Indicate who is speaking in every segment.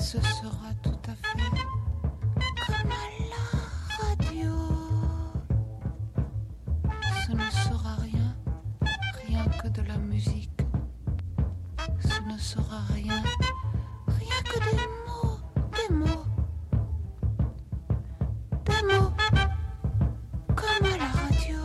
Speaker 1: ce sera tout à fait comme à la radio. Ce ne sera rien, rien que de la musique. Ce ne sera rien, rien que des mots, des mots. Des mots, comme à la radio.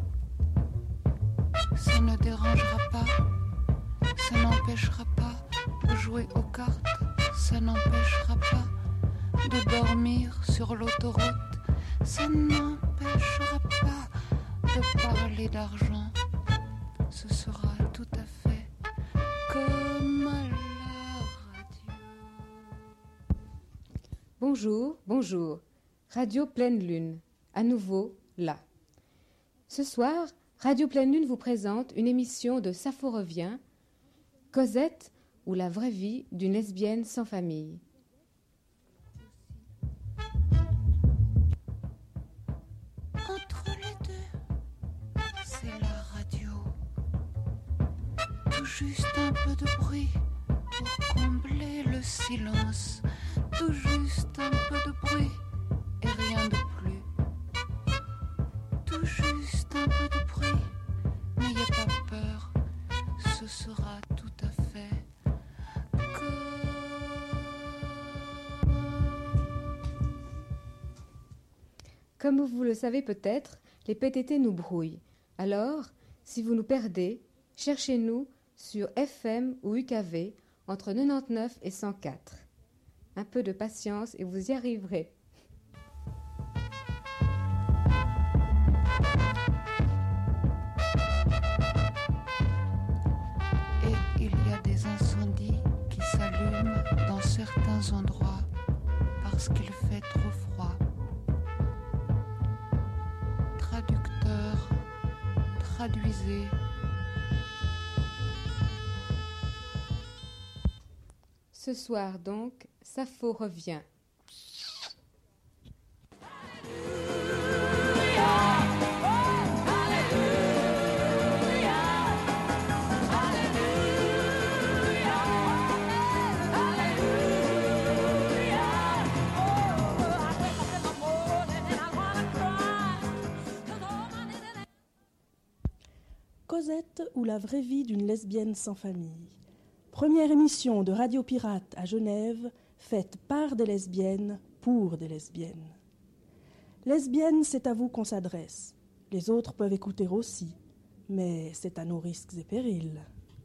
Speaker 1: Ça ne dérangera pas, ça n'empêchera pas de jouer aux cartes, ça n'empêchera pas de dormir sur l'autoroute, ça n'empêchera pas de parler d'argent. Ce sera tout à fait comme à la radio.
Speaker 2: Bonjour, bonjour. Radio Pleine Lune, à nouveau là. Ce soir, Radio Pleine Lune vous présente une émission de Sappho revient, Cosette ou la vraie vie d'une lesbienne sans famille.
Speaker 1: Entre les deux, c'est la radio. Tout juste un peu de bruit pour combler le silence. Tout juste un peu de bruit et rien de plus. Tout juste un peu de bruit, n'ayez pas peur, ce sera tout à fait
Speaker 2: Comme vous le savez peut-être, les PTT nous brouillent. Alors, si vous nous perdez, cherchez-nous sur FM ou UKV entre 99 et 104. Un peu de patience et vous y arriverez.
Speaker 1: Et il y a des incendies qui s'allument dans certains endroits parce qu'il fait trop froid. Traducteur, traduisez.
Speaker 2: Ce soir donc, Sappho revient.
Speaker 3: Cosette ou la vraie vie d'une lesbienne sans famille. Première émission de Radio Pirate à Genève, faite par des lesbiennes pour des lesbiennes. Lesbiennes, c'est à vous qu'on s'adresse. Les autres peuvent écouter aussi, mais c'est à nos risques et périls.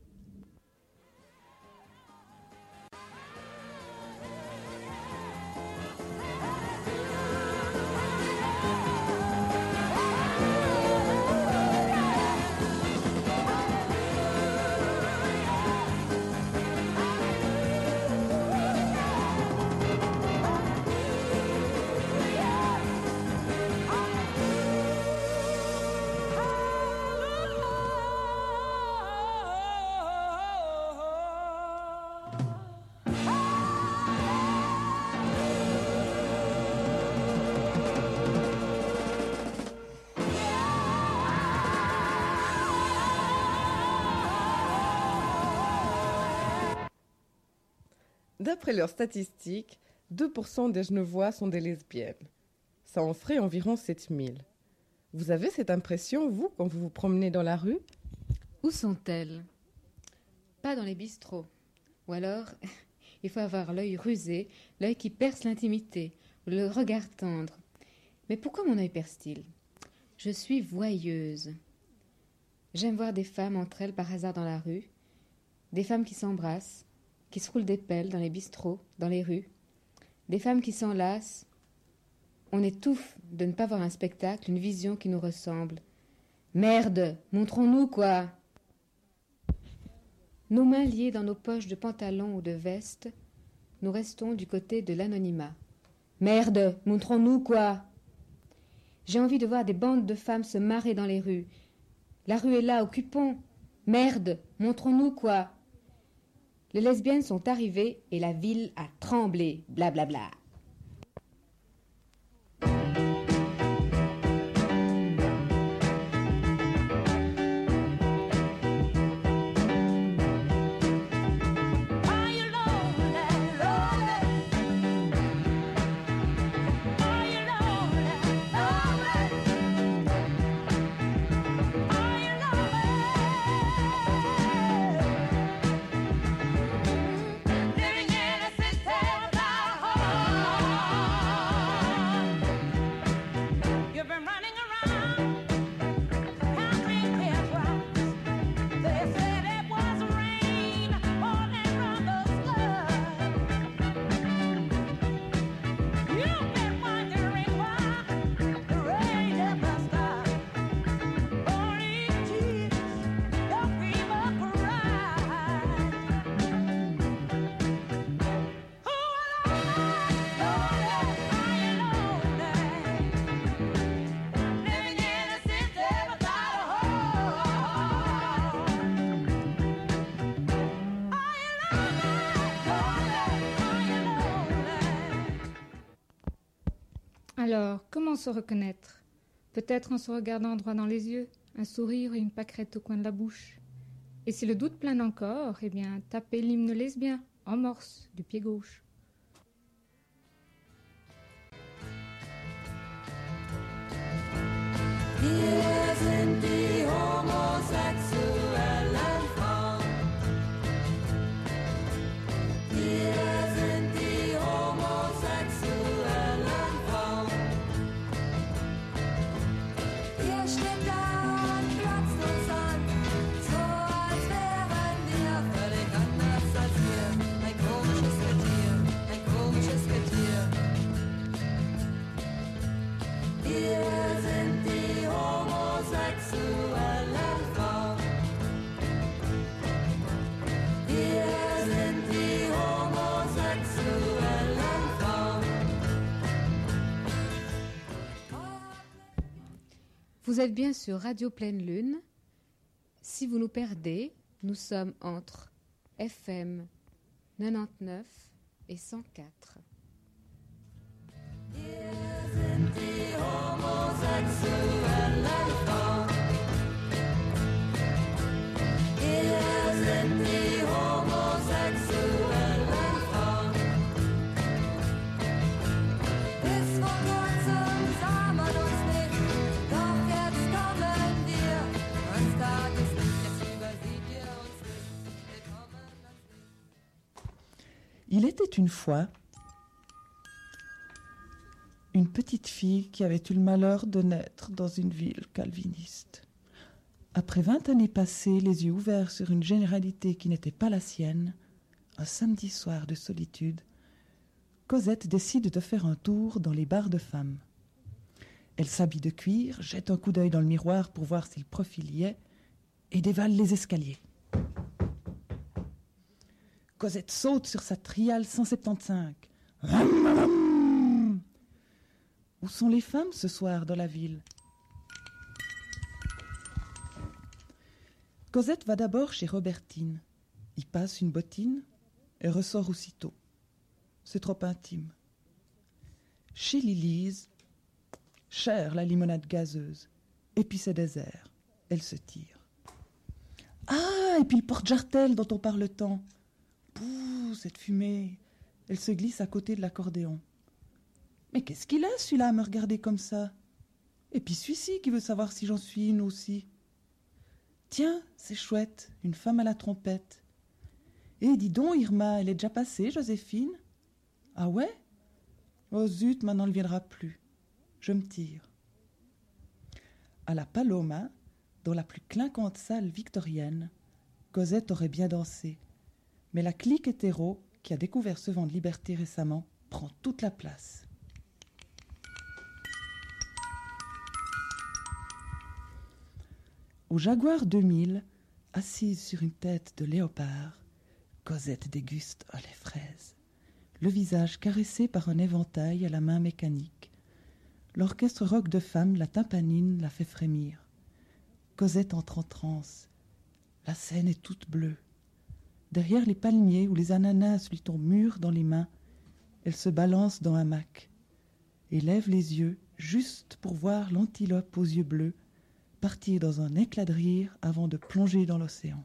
Speaker 4: D'après leurs statistiques, 2% des Genevois sont des lesbiennes. Ça en ferait environ 7000. Vous avez cette impression, vous, quand vous vous promenez dans la rue ?
Speaker 2: Où sont-elles ? Pas dans les bistrots. Ou alors, il faut avoir l'œil rusé, l'œil qui perce l'intimité, le regard tendre. Mais pourquoi mon œil perce-t-il ? Je suis voyeuse. J'aime voir des femmes entre elles par hasard dans la rue, des femmes qui s'embrassent, qui se roulent des pelles dans les bistrots, dans les rues, des femmes qui s'enlacent. On étouffe de ne pas voir un spectacle, une vision qui nous ressemble. Merde, montrons-nous quoi ! Nos mains liées dans nos poches de pantalon ou de veste, nous restons du côté de l'anonymat. Merde, montrons-nous quoi ! J'ai envie de voir des bandes de femmes se marrer dans les rues. La rue est là, occupons. Merde, montrons-nous quoi ! Les lesbiennes sont arrivées et la ville a tremblé, blablabla.
Speaker 5: Alors, comment se reconnaître? Peut-être en se regardant droit dans les yeux, un sourire et une pâquerette au coin de la bouche. Et si le doute plane encore, eh bien, tapez l'hymne lesbien, en morse, du pied gauche.
Speaker 6: Wir sind die homosexuellen Frauen. Wir sind die homosexuellen Frauen. Ihr steht da und glotzt uns an, so als wären wir völlig anders als wir. Ein komisches Getier, ein komisches Getier. Wir sind die homosexuellen Frauen. Wir sind die homosexuellen Frauen.
Speaker 2: Vous êtes bien sur Radio Pleine Lune. Si vous nous perdez, nous sommes entre FM 99 et 104.
Speaker 6: Wir sind die homosexuellen Frauen. Wir sind die homosexuellen Frauen. Bis vor kurzem sah man uns nicht, doch jetzt kommen wir ans Tageslicht. Jetzt übersieht ihr uns nicht. Willkommen ans Licht.
Speaker 7: Il était une fois une petite fille qui avait eu le malheur de naître dans une ville calviniste. Après 20 années passées, les yeux ouverts sur une généralité qui n'était pas la sienne, un samedi soir de solitude, Cosette décide de faire un tour dans les bars de femmes. Elle s'habille de cuir, jette un coup d'œil dans le miroir pour voir si le profil y est, et dévale les escaliers. Cosette saute sur sa Trial 175. Où sont les femmes ce soir dans la ville? Cosette va d'abord chez Robertine, y passe une bottine et ressort aussitôt. C'est trop intime. Chez Lilise, chère la limonade gazeuse, et puis c'est désert, elle se tire. Ah, et puis le porte-jartel dont on parle tant. Pouh, cette fumée, elle se glisse à côté de l'accordéon. Mais qu'est-ce qu'il a, celui-là, à me regarder comme ça? Et puis celui-ci qui veut savoir si j'en suis une aussi. Tiens, c'est chouette, une femme à la trompette. Et dis donc, Irma, elle est déjà passée, Joséphine? Ah ouais? Oh zut, maintenant elle ne viendra plus. Je me tire. À la Paloma, dans la plus clinquante salle victorienne, Cosette aurait bien dansé. Mais la clique hétéro, qui a découvert ce vent de liberté récemment, prend toute la place. Au Jaguar 2000, assise sur une tête de léopard, Cosette déguste un lait fraise, le visage caressé par un éventail à la main mécanique. L'orchestre rock de femmes, la tympanine, la fait frémir. Cosette entre en transe. La scène est toute bleue. Derrière les palmiers où les ananas lui tombent mûrs dans les mains, elle se balance dans un hamac et lève les yeux juste pour voir l'antilope aux yeux bleus partir dans un éclat de rire avant de plonger dans l'océan.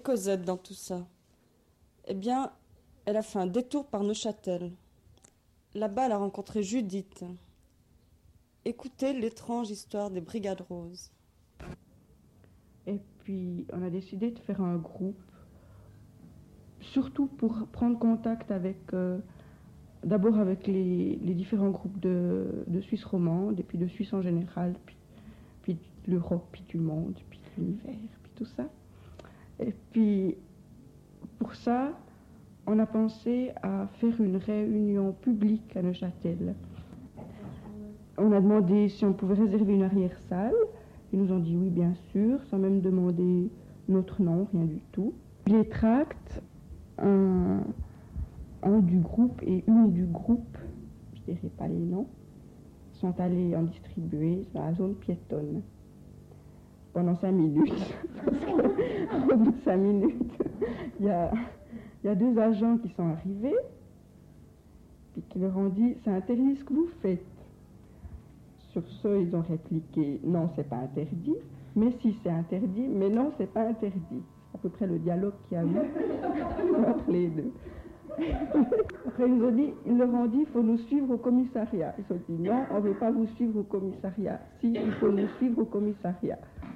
Speaker 8: Cosette dans tout ça? Eh bien, elle a fait un détour par Neuchâtel. Là-bas, elle a rencontré Judith. Écoutez l'étrange histoire des Brigades Roses.
Speaker 9: Et puis, on a décidé de faire un groupe, surtout pour prendre contact avec, d'abord avec les différents groupes de Suisse romande, et puis de Suisse en général, puis de l'Europe, puis du monde, puis de l'univers, puis tout ça. Et puis, pour ça, on a pensé à faire une réunion publique à Neuchâtel. On a demandé si on pouvait réserver une arrière-salle. Ils nous ont dit oui, bien sûr, sans même demander notre nom, rien du tout. Les tracts, un du groupe et une du groupe, je ne dirai pas les noms, sont allés en distribuer dans la zone piétonne pendant 5 minutes. Parce qu'au bout de 5 minutes, il y a 2 agents qui sont arrivés et qui leur ont dit « c'est interdit ce que vous faites ». Sur ce, ils ont répliqué « non, c'est pas interdit », mais si c'est interdit, mais non, c'est pas interdit. C'est à peu près le dialogue qu'il y a eu entre les deux. Après, ils leur ont dit « il faut nous suivre au commissariat ». Ils ont dit « non, on ne veut pas vous suivre au commissariat. Si, il faut nous suivre au commissariat ».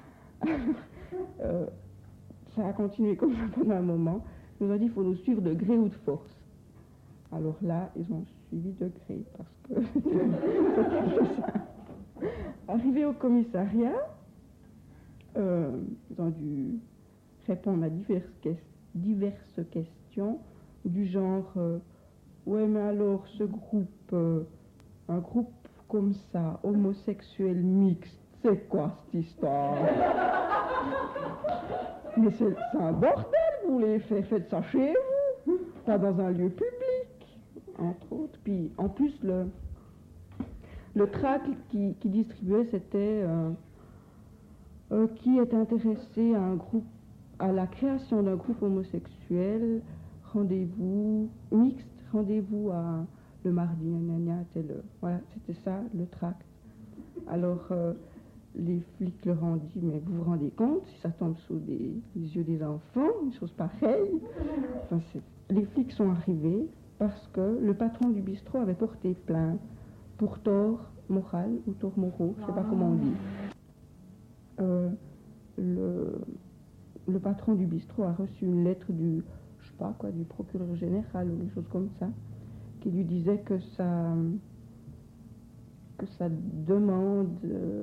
Speaker 9: Ça a continué comme ça pendant un moment. Ils nous ont dit « il faut nous suivre de gré ou de force ». Alors là, ils ont suivi de gré, parce que c'était ça. Arrivés au commissariat, ils ont dû répondre à diverses questions, du genre ouais, mais alors ce groupe, un groupe comme ça, homosexuel mixte, c'est quoi cette histoire? Mais c'est un bordel, vous les faites ça chez vous, pas dans un lieu public, entre autres. Puis en plus, le tract qui distribuait, c'était qui est intéressé à la création d'un groupe homosexuel, rendez-vous mixte, rendez-vous à le mardi, telle heure. Voilà, c'était ça le tract. Alors les flics leur ont dit, mais vous vous rendez compte si ça tombe sous les yeux des enfants, une chose pareille. Enfin, les flics sont arrivés parce que le patron du bistrot avait porté plainte pour tort moral ou tort moraux, je ne sais pas comment on dit. Le patron du bistrot a reçu une lettre du procureur général ou quelque chose comme ça, qui lui disait que sa demande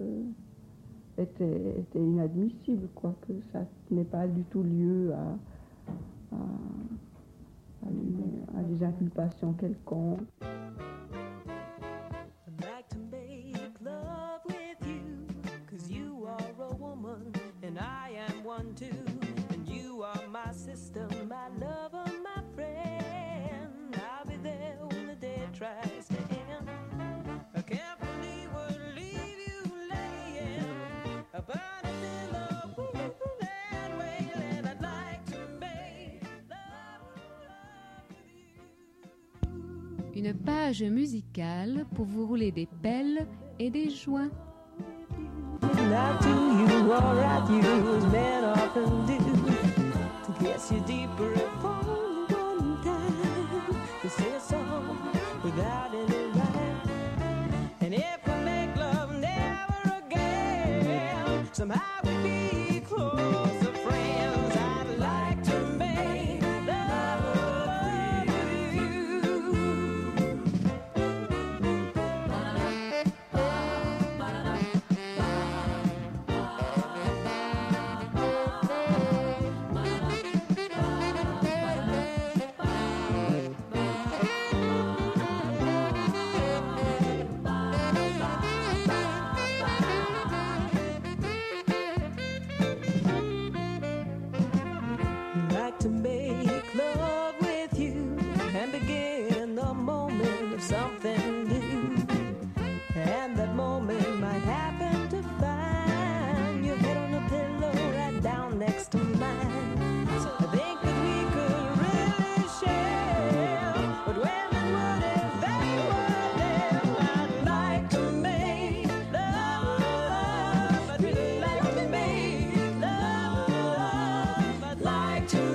Speaker 9: était inadmissible, quoi, que ça n'est pas du tout lieu à des inculpations quelconques.
Speaker 2: Une page musicale pour vous rouler des pelles et des joints.
Speaker 10: To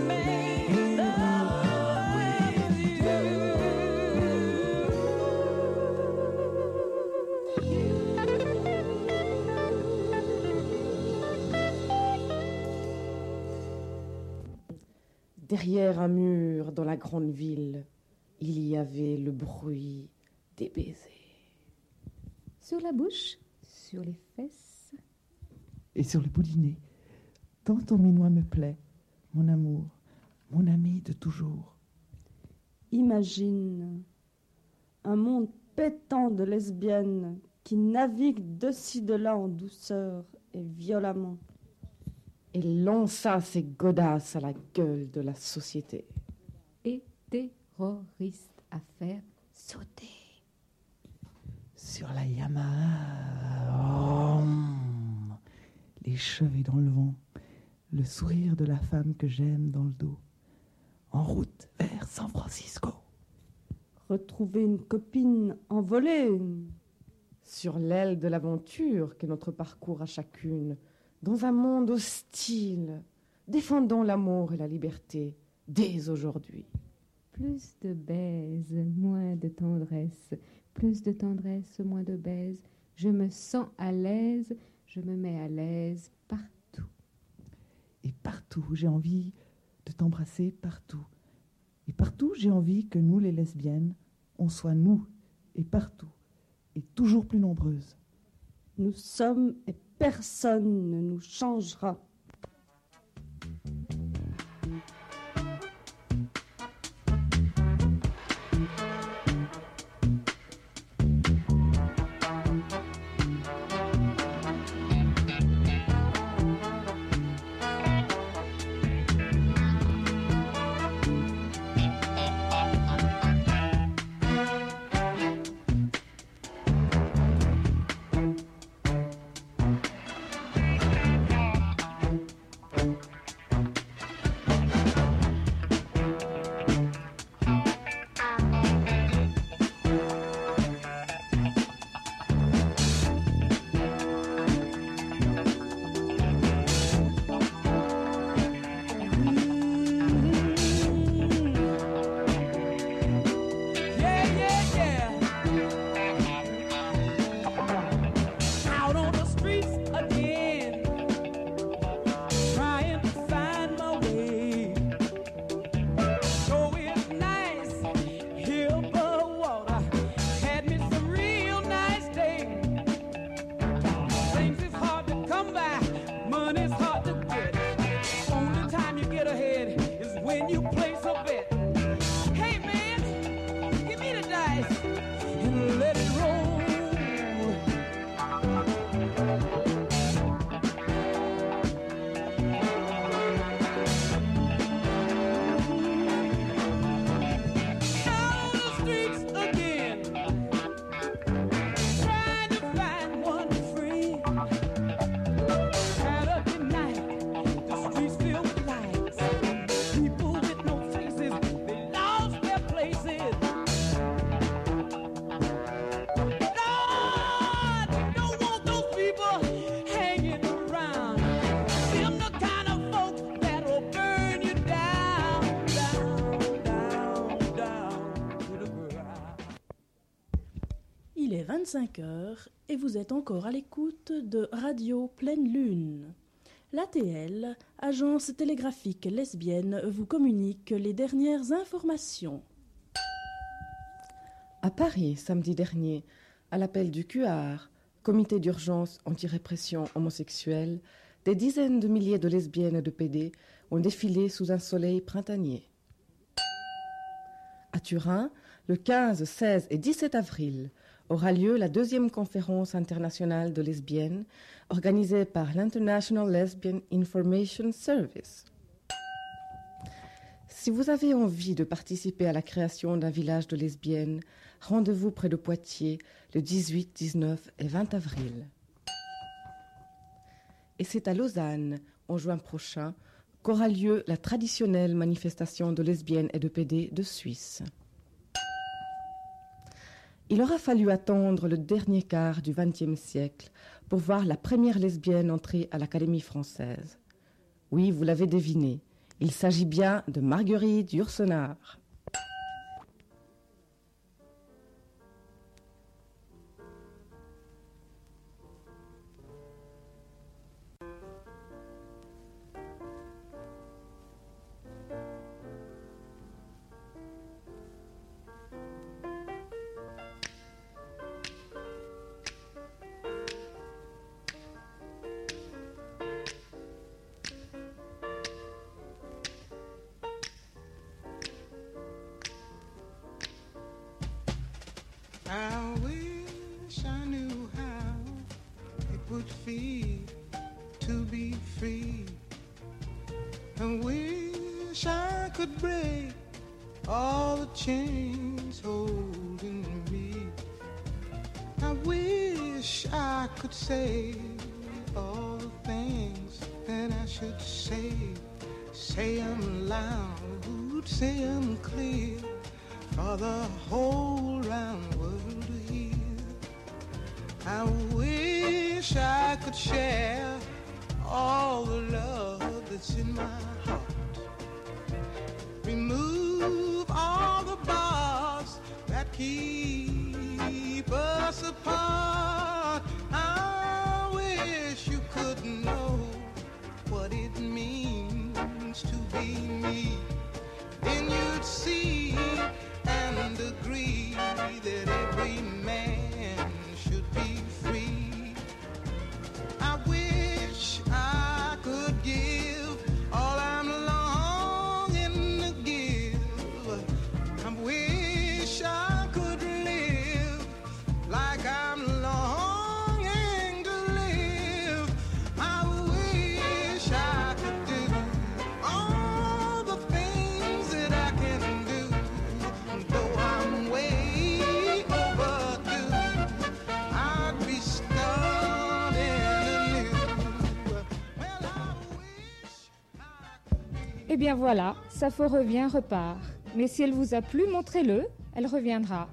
Speaker 4: Derrière un mur dans la grande ville, il y avait le bruit des baisers.
Speaker 2: Sur la bouche, sur les fesses.
Speaker 7: Et sur le bout du nez, tant ton minois me plaît, mon amour, mon ami de toujours.
Speaker 8: Imagine un monde pétant de lesbiennes qui naviguent de ci de là en douceur et violemment.
Speaker 4: Et lança ses godasses à la gueule de la société.
Speaker 2: Et terroristes à faire sauter.
Speaker 7: Sur la Yamaha, les cheveux dans le vent, le sourire de la femme que j'aime dans le dos. En route vers San Francisco.
Speaker 8: Retrouver une copine envolée.
Speaker 4: Sur l'aile de l'aventure qu'est notre parcours à chacune, dans un monde hostile, défendant l'amour et la liberté dès aujourd'hui.
Speaker 2: Plus de baise, moins de tendresse. Plus de tendresse, moins de baise. Je me sens à l'aise, je me mets à l'aise partout.
Speaker 7: Et partout, j'ai envie de t'embrasser partout. Et partout, j'ai envie que nous, les lesbiennes, on soit nous, et partout, et toujours plus nombreuses.
Speaker 8: Nous sommes et personne ne nous changera.
Speaker 3: Il est 25h et vous êtes encore à l'écoute de Radio Pleine Lune. L'ATL, agence télégraphique lesbienne, vous communique les dernières informations.
Speaker 4: À Paris, samedi dernier, à l'appel du QR, comité d'urgence anti-répression homosexuelle, des dizaines de milliers de lesbiennes et de PD ont défilé sous un soleil printanier. À Turin, le 15, 16 et 17 avril, aura lieu la deuxième conférence internationale de lesbiennes organisée par l'International Lesbian Information Service. Si vous avez envie de participer à la création d'un village de lesbiennes, rendez-vous près de Poitiers le 18, 19 et 20 avril. Et c'est à Lausanne, en juin prochain, qu'aura lieu la traditionnelle manifestation de lesbiennes et de PD de Suisse. Il aura fallu attendre le dernier quart du XXe siècle pour voir la première lesbienne entrer à l'Académie française. Oui, vous l'avez deviné, il s'agit bien de Marguerite Yourcenar.
Speaker 10: could break all the chains holding me. I wish I could say all the things that I should say. Say them loud, say them clear, for the whole round world to hear. I wish I could share all the love that's in my heart. Remove all the bars that keep us apart. I wish you could know what it means to be me. Then you'd see and agree that every man should be free. I wish I could give all I'm longing to give. I wish I could live like I'm longing to live. I wish I could do all the things that I can do, though I'm way overdue. I'd be starting anew. Well, I wish I could be.
Speaker 5: Eh bien voilà, Sappho revient, repart. Mais si elle vous a plu, montrez-le, elle reviendra.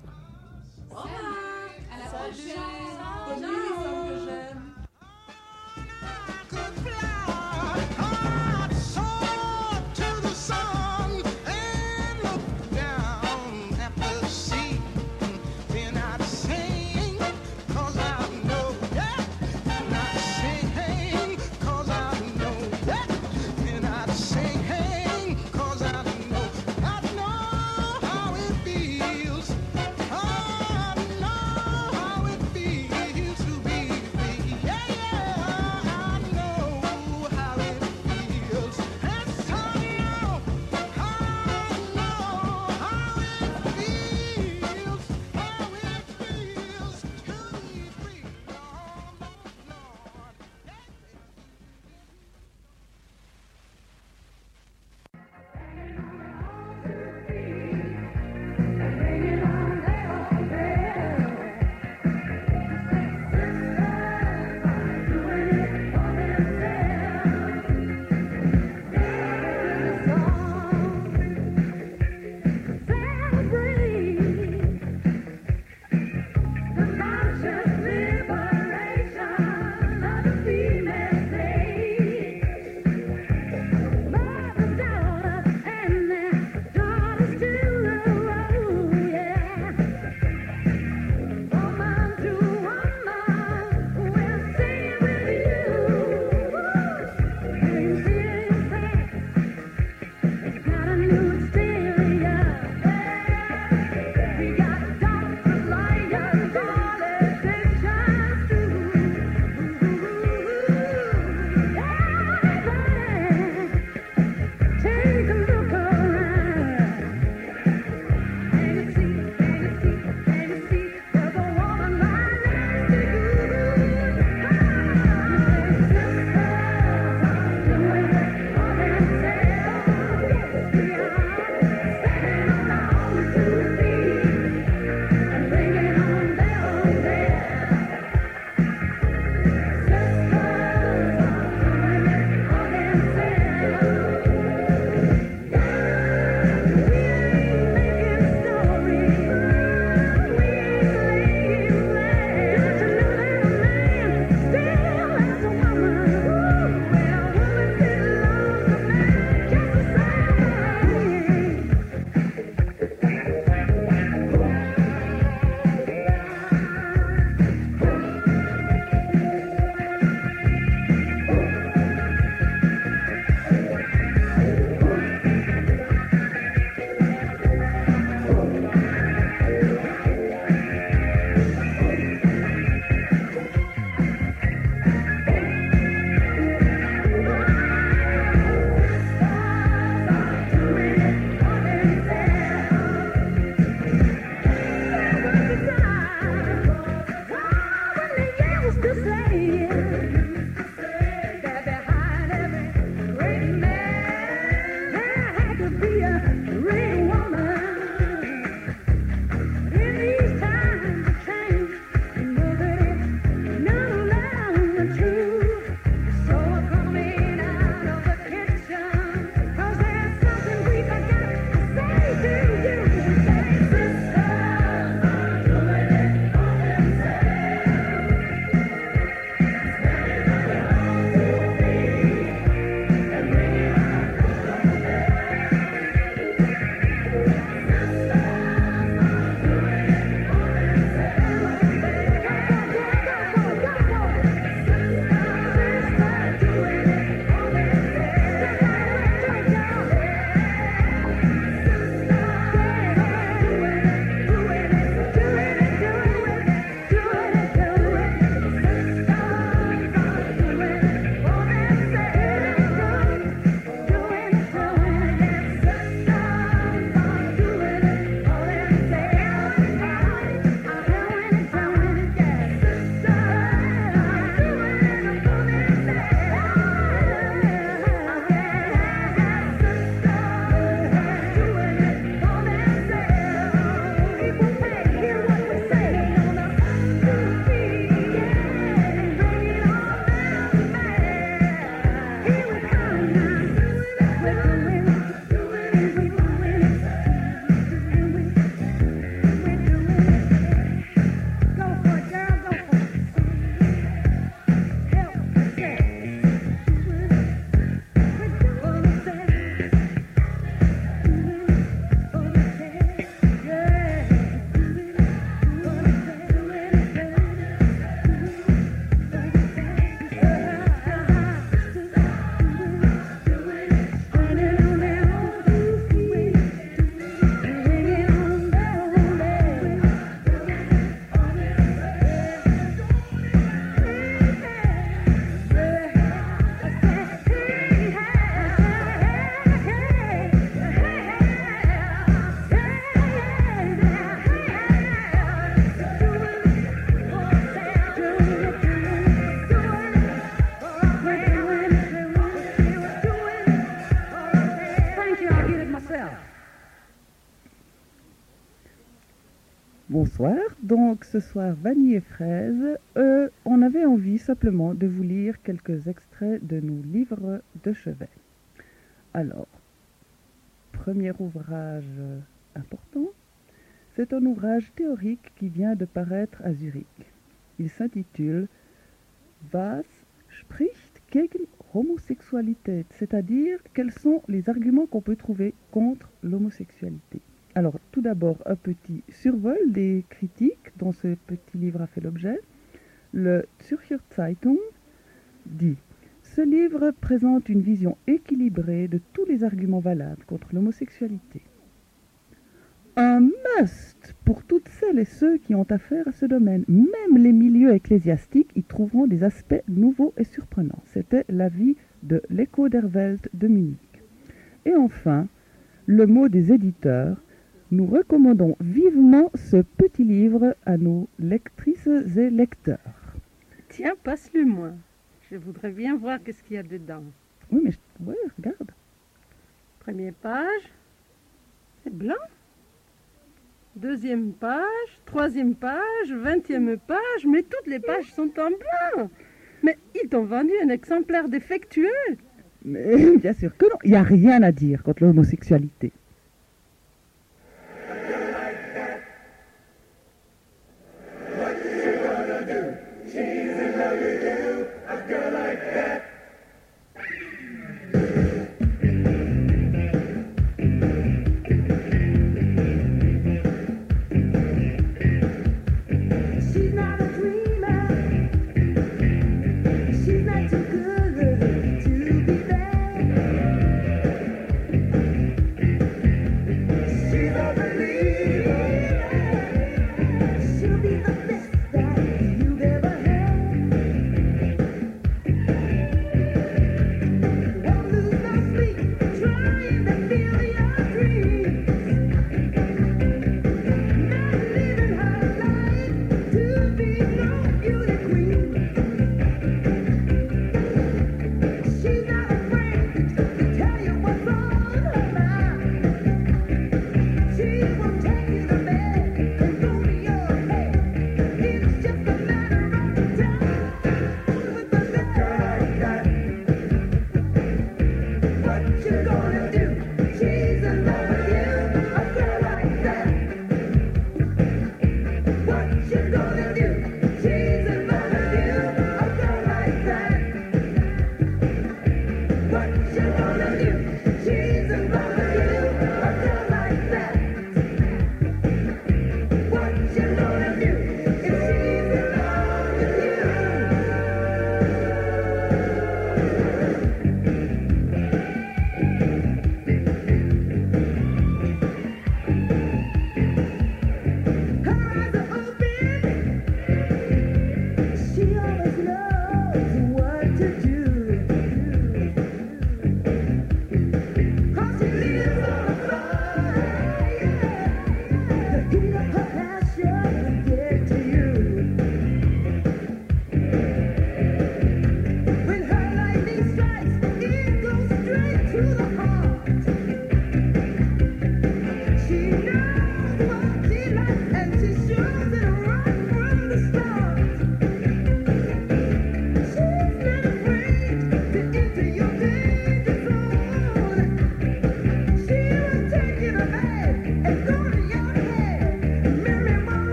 Speaker 10: Could fly, I'd soar to the sun and look down at the sea. Then I'd sing, 'cause I know that. And I'd sing, 'cause I know that. And I'd sing, 'cause I know how it feels. I know how it feels to be
Speaker 11: Bonsoir, donc ce soir vanille et fraise, on avait envie simplement de vous lire quelques extraits de nos livres de chevet. Alors, premier ouvrage important, c'est un ouvrage théorique qui vient de paraître à Zurich. Il s'intitule Was spricht gegen Homosexualität, c'est-à-dire quels sont les arguments qu'on peut trouver contre l'homosexualité. Alors, tout d'abord, un petit survol des critiques dont ce petit livre a fait l'objet. Le Zürcher Zeitung dit « Ce livre présente une vision équilibrée de tous les arguments valables contre l'homosexualité. Un must pour toutes celles et ceux qui ont affaire à ce domaine. Même les milieux ecclésiastiques y trouveront des aspects nouveaux et surprenants. » C'était l'avis de l'Echo der Welt de Munich. Et enfin, le mot des éditeurs. Nous recommandons vivement ce petit livre à nos lectrices et lecteurs.
Speaker 12: Tiens, passe-le-moi. Je voudrais bien voir qu'est-ce qu'il y a dedans.
Speaker 11: Oui, mais ouais, regarde.
Speaker 12: Première page, c'est blanc. Deuxième page, troisième page, 20e page, mais toutes les pages sont en blanc. Mais ils t'ont vendu un exemplaire défectueux.
Speaker 11: Mais bien sûr que non, il n'y a rien à dire contre l'homosexualité.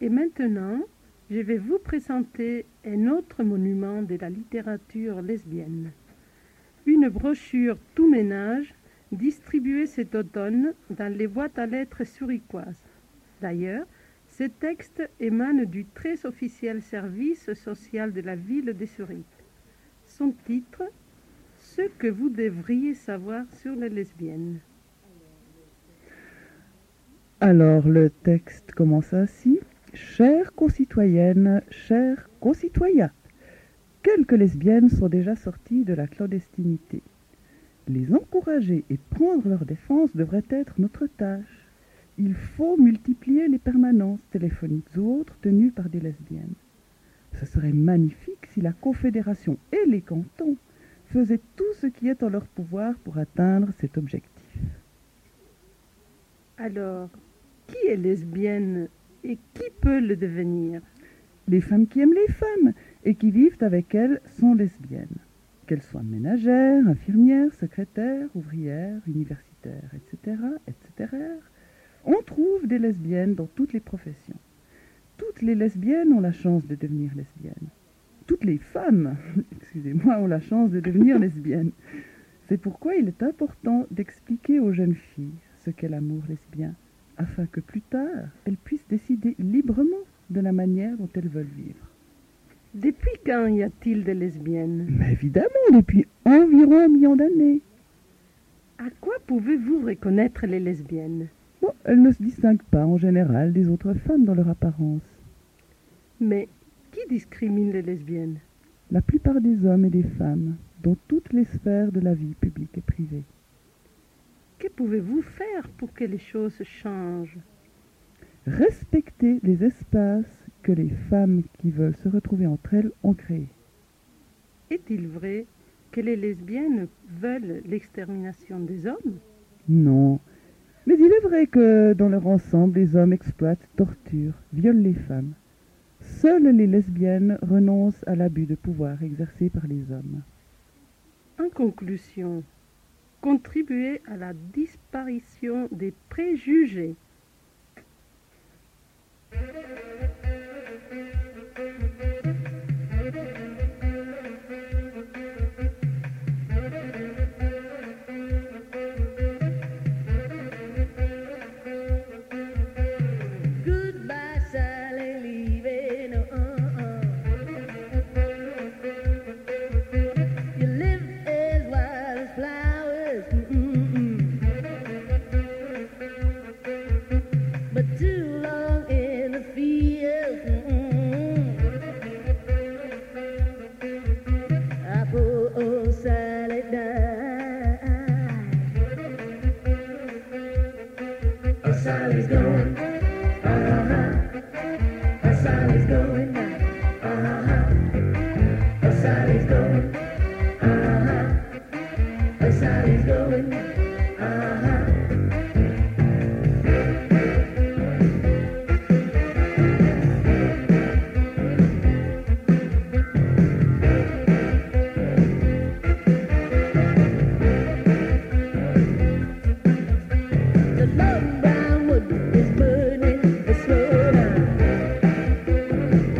Speaker 12: Et maintenant, je vais vous présenter un autre monument de la littérature lesbienne. Une brochure tout ménage distribuée cet automne dans les boîtes à lettres zurichoises. D'ailleurs, ce texte émane du très officiel service social de la ville de Zurich. Son titre, « Ce que vous devriez savoir sur les lesbiennes ».
Speaker 11: Alors le texte commence ainsi. Chères concitoyennes, chers concitoyens, quelques lesbiennes sont déjà sorties de la clandestinité. Les encourager et prendre leur défense devrait être notre tâche. Il faut multiplier les permanences téléphoniques ou autres tenues par des lesbiennes. Ce serait magnifique si la Confédération et les cantons faisaient tout ce qui est en leur pouvoir pour atteindre cet objectif.
Speaker 12: Alors, qui est lesbienne et qui peut le devenir?
Speaker 11: Les femmes qui aiment les femmes et qui vivent avec elles sont lesbiennes. Qu'elles soient ménagères, infirmières, secrétaires, ouvrières, universitaires, etc., etc. On trouve des lesbiennes dans toutes les professions. Toutes les lesbiennes ont la chance de devenir lesbiennes. Toutes les femmes, excusez-moi, ont la chance de devenir lesbiennes. C'est pourquoi il est important d'expliquer aux jeunes filles ce qu'est l'amour lesbien, afin que plus tard, elles puissent décider librement de la manière dont elles veulent vivre.
Speaker 12: Depuis quand y a-t-il des lesbiennes?
Speaker 11: Mais évidemment, depuis environ 1 million d'années.
Speaker 12: À quoi pouvez-vous reconnaître les lesbiennes?
Speaker 11: Bon, elles ne se distinguent pas en général des autres femmes dans leur apparence.
Speaker 12: Mais qui discrimine les lesbiennes?
Speaker 11: La plupart des hommes et des femmes, dans toutes les sphères de la vie publique et privée.
Speaker 12: Que pouvez-vous faire pour que les choses changent?
Speaker 11: Respecter les espaces que les femmes qui veulent se retrouver entre elles ont créés.
Speaker 12: Est-il vrai que les lesbiennes veulent l'extermination des hommes?
Speaker 11: Non. Mais il est vrai que dans leur ensemble, les hommes exploitent, torturent, violent les femmes. Seules les lesbiennes renoncent à l'abus de pouvoir exercé par les hommes.
Speaker 12: En conclusion, contribuer à la disparition des préjugés.
Speaker 6: Goodbye, Sally, leaving. You live as wild as flowers, but too long in the field. I poor old Sally died. Oh, Sally's going. Sally's going now. Oh, Sally's going. Oh, Sally's going now. The long brown wood is burning slow now.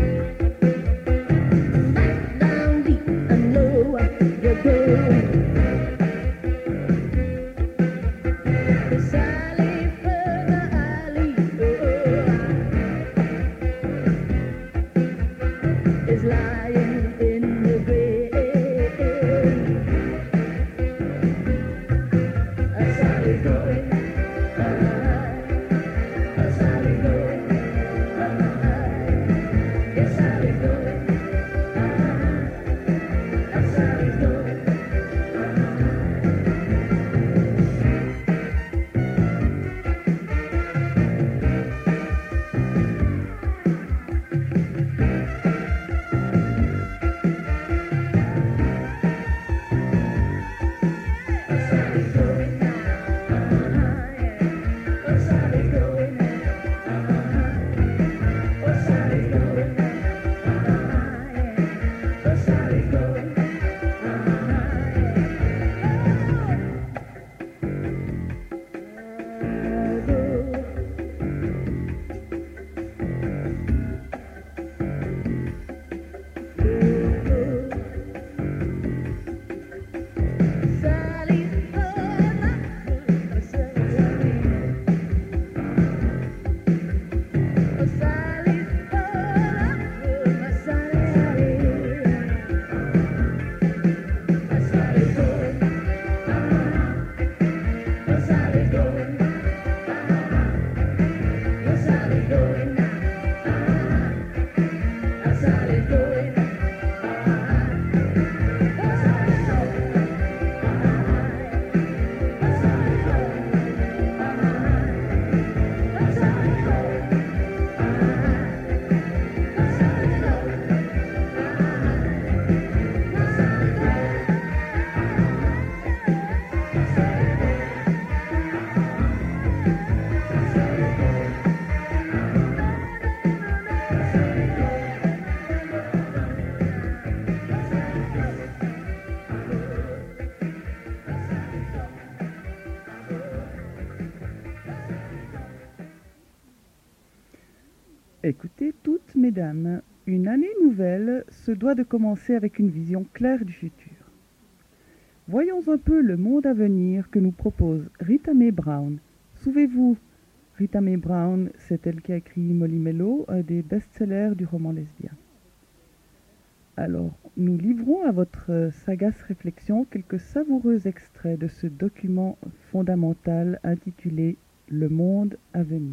Speaker 11: Écoutez toutes, mesdames, une année nouvelle se doit de commencer avec une vision claire du futur. Voyons un peu le monde à venir que nous propose Rita Mae Brown. Souvenez-vous, Rita Mae Brown, c'est elle qui a écrit Molly Mello, un des best-sellers du roman lesbien. Alors, nous livrons à votre sagace réflexion quelques savoureux extraits de ce document fondamental intitulé « Le monde à venir ».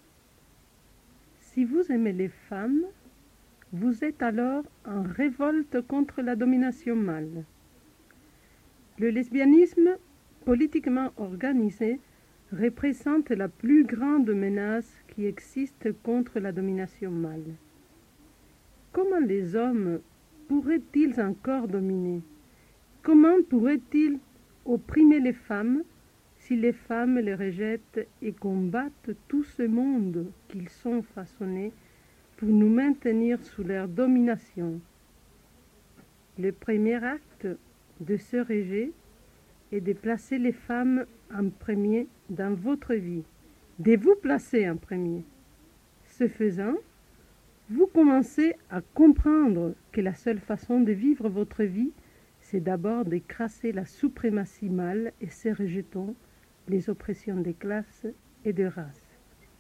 Speaker 12: Si vous aimez les femmes, vous êtes alors en révolte contre la domination mâle. Le lesbianisme politiquement organisé représente la plus grande menace qui existe contre la domination mâle. Comment les hommes pourraient-ils encore dominer? Comment pourraient-ils opprimer les femmes si les femmes les rejettent et combattent tout ce monde qu'ils sont façonnés pour nous maintenir sous leur domination? Le premier acte de ce rejet est de placer les femmes en premier dans votre vie, de vous placer en premier. Ce faisant, vous commencez à comprendre que la seule façon de vivre votre vie, c'est d'abord d'écraser la suprématie mâle et se rejetant les oppressions des classes et de races.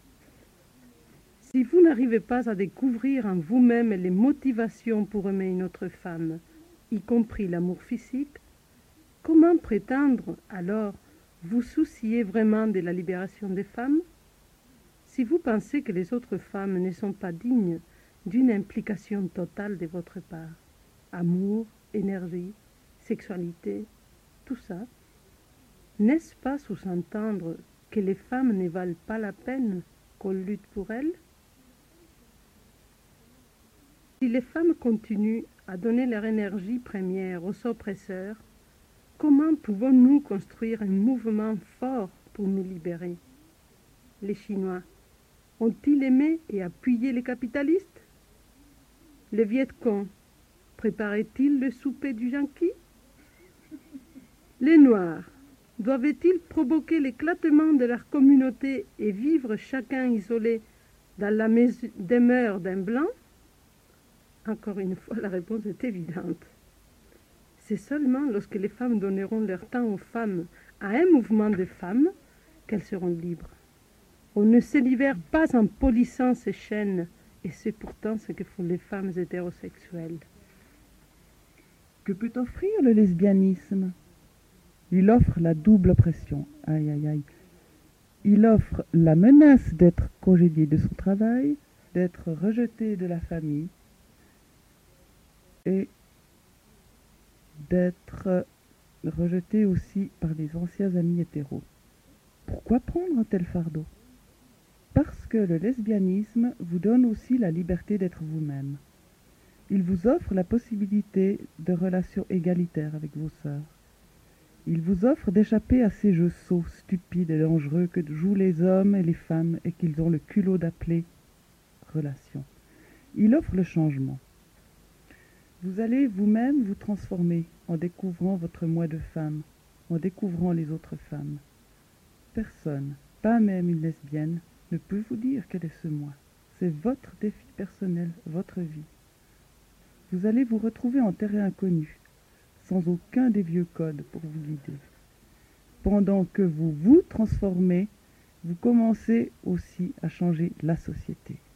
Speaker 12: Si vous n'arrivez pas à découvrir en vous-même les motivations pour aimer une autre femme, y compris l'amour physique, comment prétendre alors vous soucier vraiment de la libération des femmes? Si vous pensez que les autres femmes ne sont pas dignes d'une implication totale de votre part, amour, énergie, sexualité, tout ça, n'est-ce pas sous-entendre que les femmes ne valent pas la peine qu'on lutte pour elles? Si les femmes continuent à donner leur énergie première aux oppresseurs, comment pouvons-nous construire un mouvement fort pour nous libérer? Les Chinois ont-ils aimé et appuyé les capitalistes? Le Viet Cong préparait-il le souper du Yankee? Les Noirs doivent-ils provoquer l'éclatement de leur communauté et vivre chacun isolé dans la demeure d'un blanc? Encore une fois, la réponse est évidente. C'est seulement lorsque les femmes donneront leur temps aux femmes, à un mouvement de femmes, qu'elles seront libres. On ne se libère pas en polissant ses chaînes, et c'est pourtant ce que font les femmes hétérosexuelles.
Speaker 11: Que peut offrir le lesbianisme? Il offre la double oppression. Aïe, aïe, aïe. Il offre la menace d'être congédié de son travail, d'être rejeté de la famille et d'être rejeté aussi par les anciens amis hétéros. Pourquoi prendre un tel fardeau? Parce que le lesbianisme vous donne aussi la liberté d'être vous-même. Il vous offre la possibilité de relations égalitaires avec vos sœurs. Il vous offre d'échapper à ces jeux sots, stupides et dangereux que jouent les hommes et les femmes et qu'ils ont le culot d'appeler relations. Il offre le changement. Vous allez vous-même vous transformer en découvrant votre moi de femme, en découvrant les autres femmes. Personne, pas même une lesbienne, ne peut vous dire quel est ce moi. C'est votre défi personnel, votre vie. Vous allez vous retrouver en terrain inconnu, sans aucun des vieux codes pour vous guider. Pendant que vous vous transformez, vous commencez aussi à changer la société.